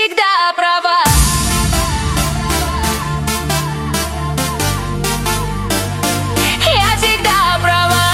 всегда права. Я всегда права.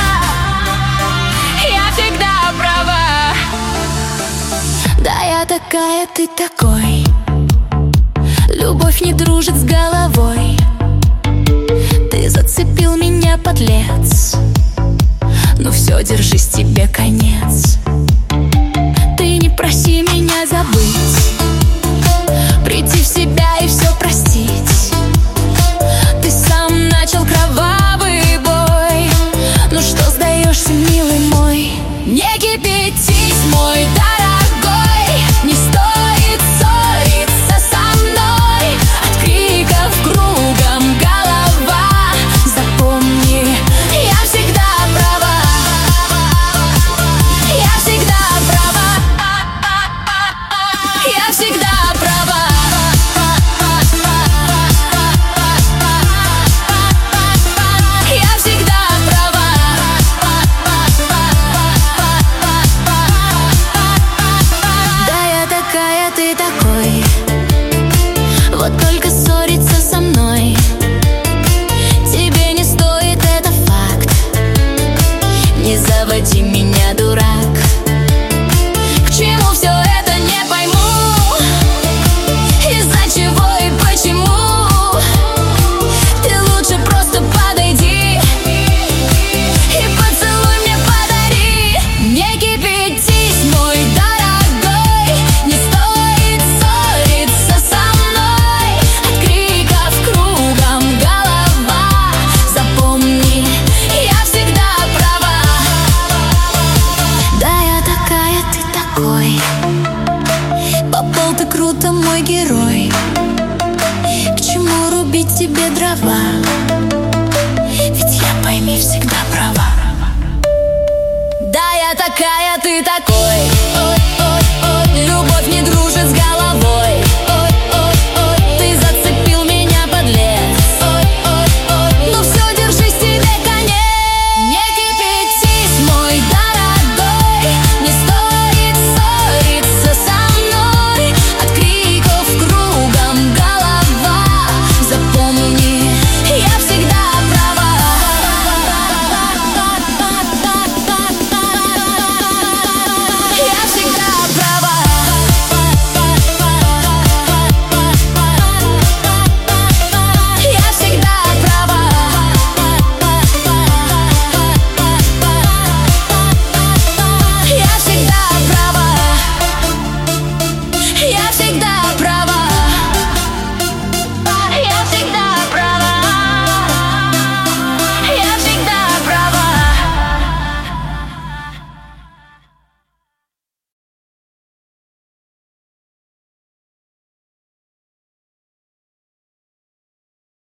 Я всегда права. Да, я такая, ты такой. Любовь не дружит с головой. Ты зацепил меня, подлец. Ну все, держись, тебе конец. Ты не проси меня забыть, прийти в себя и все простить. Ты сам начал кровавый бой. Ну что сдаешься, милый мой? Не кипятись, мой дорогой. Не стоит ссориться со мной. От криков кругом голова. Запомни, я всегда права. Я всегда права. Я всегда права. Я всегда права. Да, я такая, ты такой. Вот только ссориться со мной тебе не стоит, это факт. Не заводи меня, дурак. К чему все это, не пойму. Из-за чего и почему. Ты лучше просто подойди и поцелуй мне подари. Не кипятись, мой дорогой. Не стоит ссориться со мной. От криков кругом голова. Запомни, я всегда права. Да, я такая, ты такой. Попал ты круто, мой герой. К чему рубить тебе дрова? Ведь я, пойми, всегда права. Да, я такая, ты такой.